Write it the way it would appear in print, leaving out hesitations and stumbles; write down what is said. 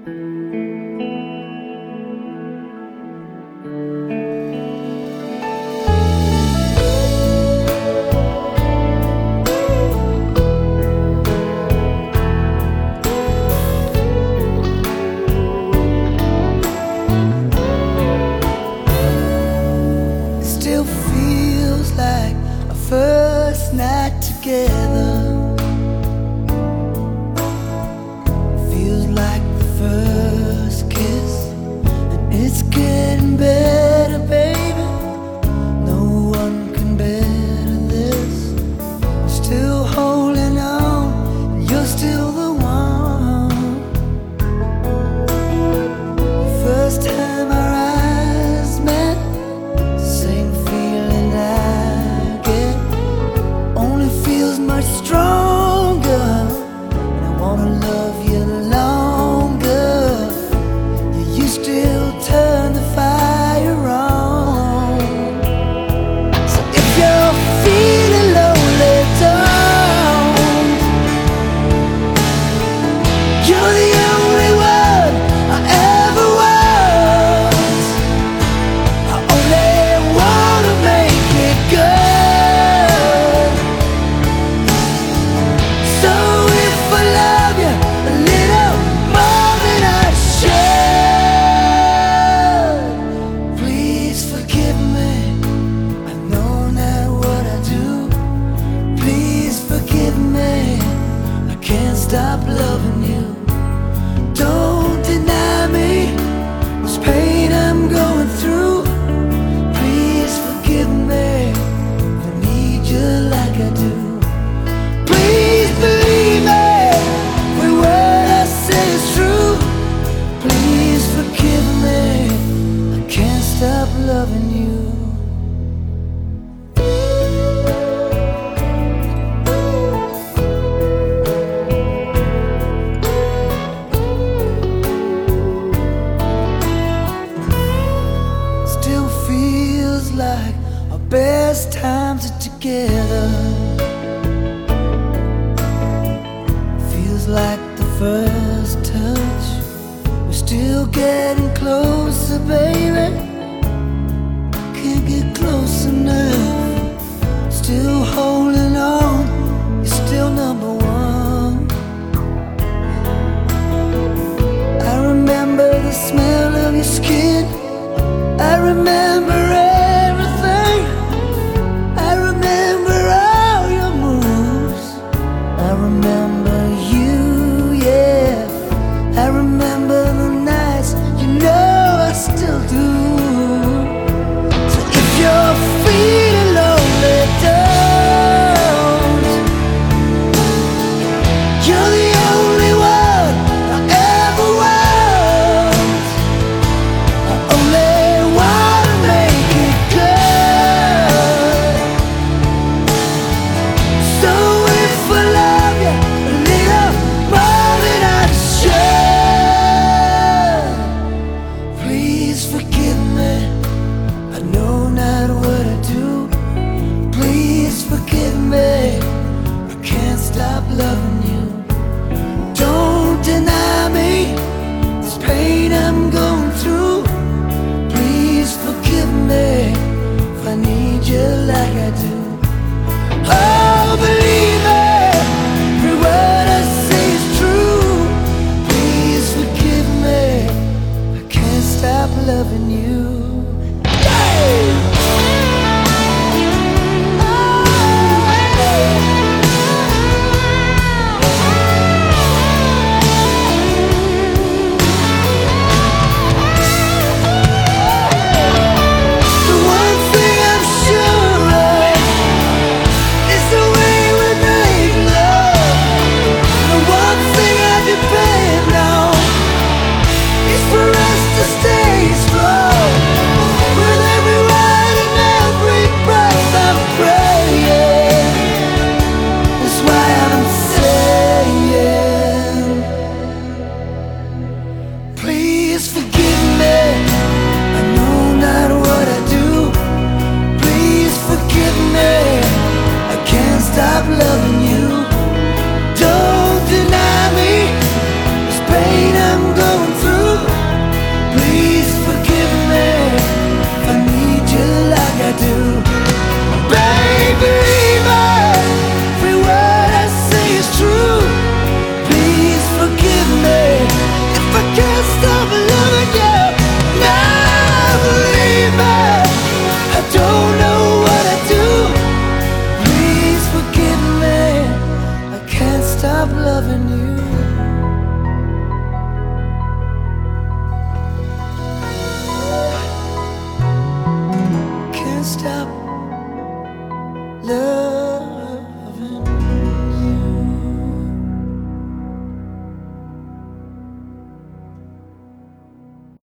Still feels like our first night together. Feels like the first kiss, and it's getting better, baby. No one can better this. I'm still holding on, and you're still the one. First time our eyes met, same feeling I get, only feels much stronger. And I wanna love you longer. You still turn the fire on. So if you're feeling lonely, don't. You're the only one I ever want. I only wanna make it good. So if I love you a little more than I should, please forgive me. I know not what I do. Please forgive me. I can't stop loving you. Don't deny me this pain I'm going through. Please forgive me if I need you like I do. Please believe me, every word I say is true. Please forgive me, I can't stop loving you. Still feels like our best times are together. Feels like the first touch. We're still getting closer, baby. Can't get close enough. Still holding on. You're still number one. I remember the smell of your skin. I remember everything. I remember all your moves. I remember